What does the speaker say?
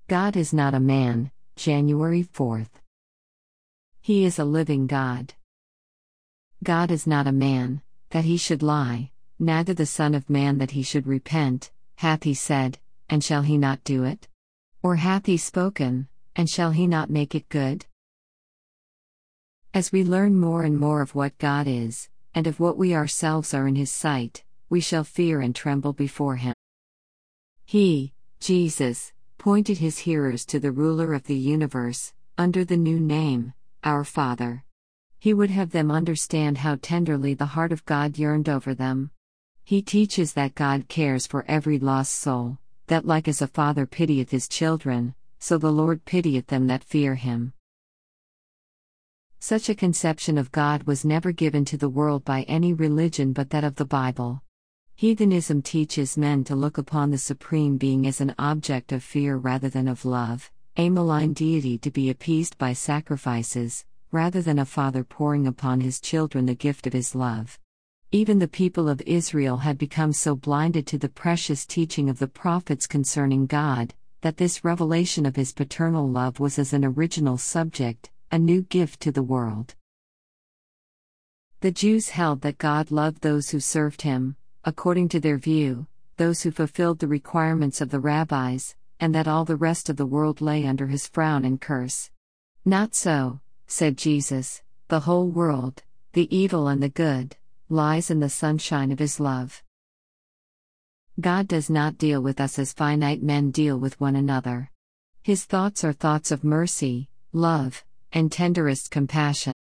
God is not a man, January 4th. He is a living God. God is not a man, that he should lie, neither the Son of Man that he should repent. Hath he said, and shall he not do it? Or hath he spoken, and shall he not make it good? As we learn more and more of what God is, and of what we ourselves are in his sight, we shall fear and tremble before him. He, Jesus, pointed his hearers to the ruler of the universe, under the new name, our Father. He would have them understand how tenderly the heart of God yearned over them. He teaches that God cares for every lost soul, that like as a father pitieth his children, so the Lord pitieth them that fear him. Such a conception of God was never given to the world by any religion but that of the Bible. Heathenism teaches men to look upon the Supreme Being as an object of fear rather than of love, a malign deity to be appeased by sacrifices, rather than a father pouring upon his children the gift of his love. Even the people of Israel had become so blinded to the precious teaching of the prophets concerning God, that this revelation of his paternal love was as an original subject, a new gift to the world. The Jews held that God loved those who served him, according to their view, those who fulfilled the requirements of the rabbis, and that all the rest of the world lay under his frown and curse. Not so, said Jesus, the whole world, the evil and the good, lies in the sunshine of his love. God does not deal with us as finite men deal with one another. His thoughts are thoughts of mercy, love, and tenderest compassion.